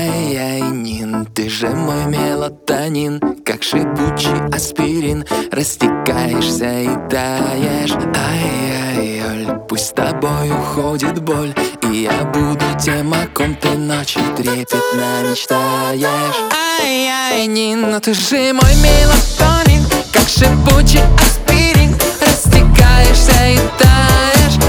Ай-яй, Нин, ты же мой мелатонин, как шипучий аспирин, растекаешься и таешь. Ай-яй, Оль, пусть с тобой уходит боль, и я буду тем, о ком ты ночью трепетно мечтаешь. Ай-яй, Нин, но ты же мой мелатонин, как шипучий аспирин, растекаешься и таешь.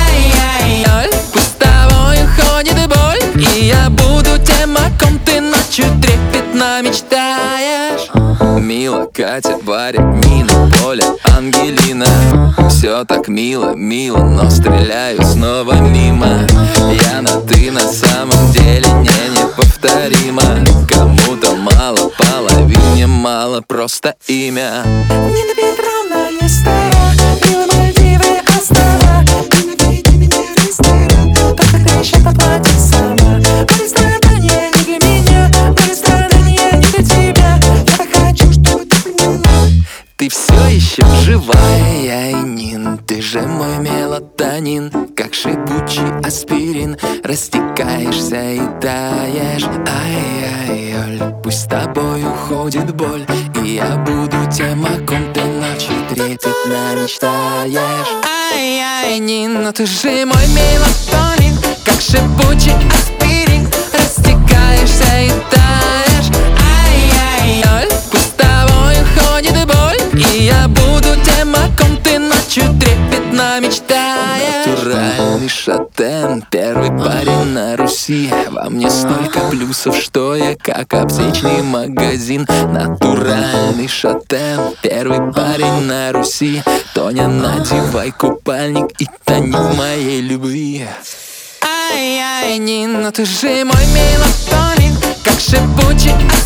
Ай-яй, Оль, пусть с тобой уходит боль, и я буду тем, о ком ты ночью трепетно мечтаешь. Мила, Катя, Варя, Нина, Поля, Ангелина. Все так мило, мило, но стреляю снова мимо. Я на ты на самом деле неповторима. Кому-то мало, половине мало, просто имя. Нина Петровна, не стара, Мила, Мальдивы, острова. Ты наведи меня в ресторан, только ты еще поплатишь сама. Море страдания не для меня, море страдания не для тебя. Я хочу, чтобы ты поняла. Ты все еще живая, яй, Нин, ты же мой мелатонин, как шипучий аспирин, растекаешься и таешь. Ай-яй, Оль, пусть с тобой уходит боль, и я буду тем, о ком ты ночью трепетно мечтаешь. Ай-яй, Нин, но ты же мой мелатонин, как шипучий аспирин, растекаешься и таешь. Ай-яй, Оль, пусть с тобой уходит боль, и я буду тем, о ком ты ночью трепетно мечтаешь. Натуральный шатен, первый парень на Руси. Во мне столько плюсов, что я как аптечный магазин. Натуральный шатен, первый парень на Руси. Тоня, надевай купальник и тони в моей любви. Ай-яй, Нин, но ты же мой мелатонин, как шипучий